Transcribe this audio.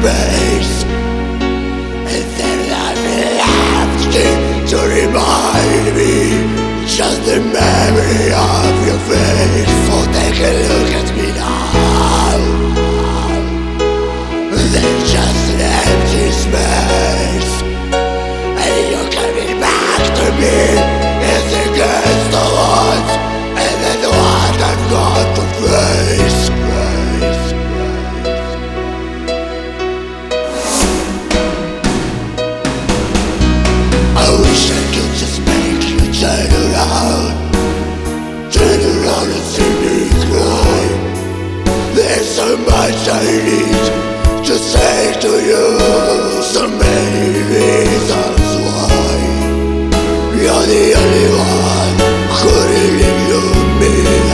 space, and then I've left it to remind me just the memory of your face. So take a look at me now. There's just an empty space, and you're coming back to me. It's against the odds, and that's what I've got to face. I wish I could just make you turn around and see me cry. There's so much I need to say to you, so many reasons why. You're the only one who really knew me.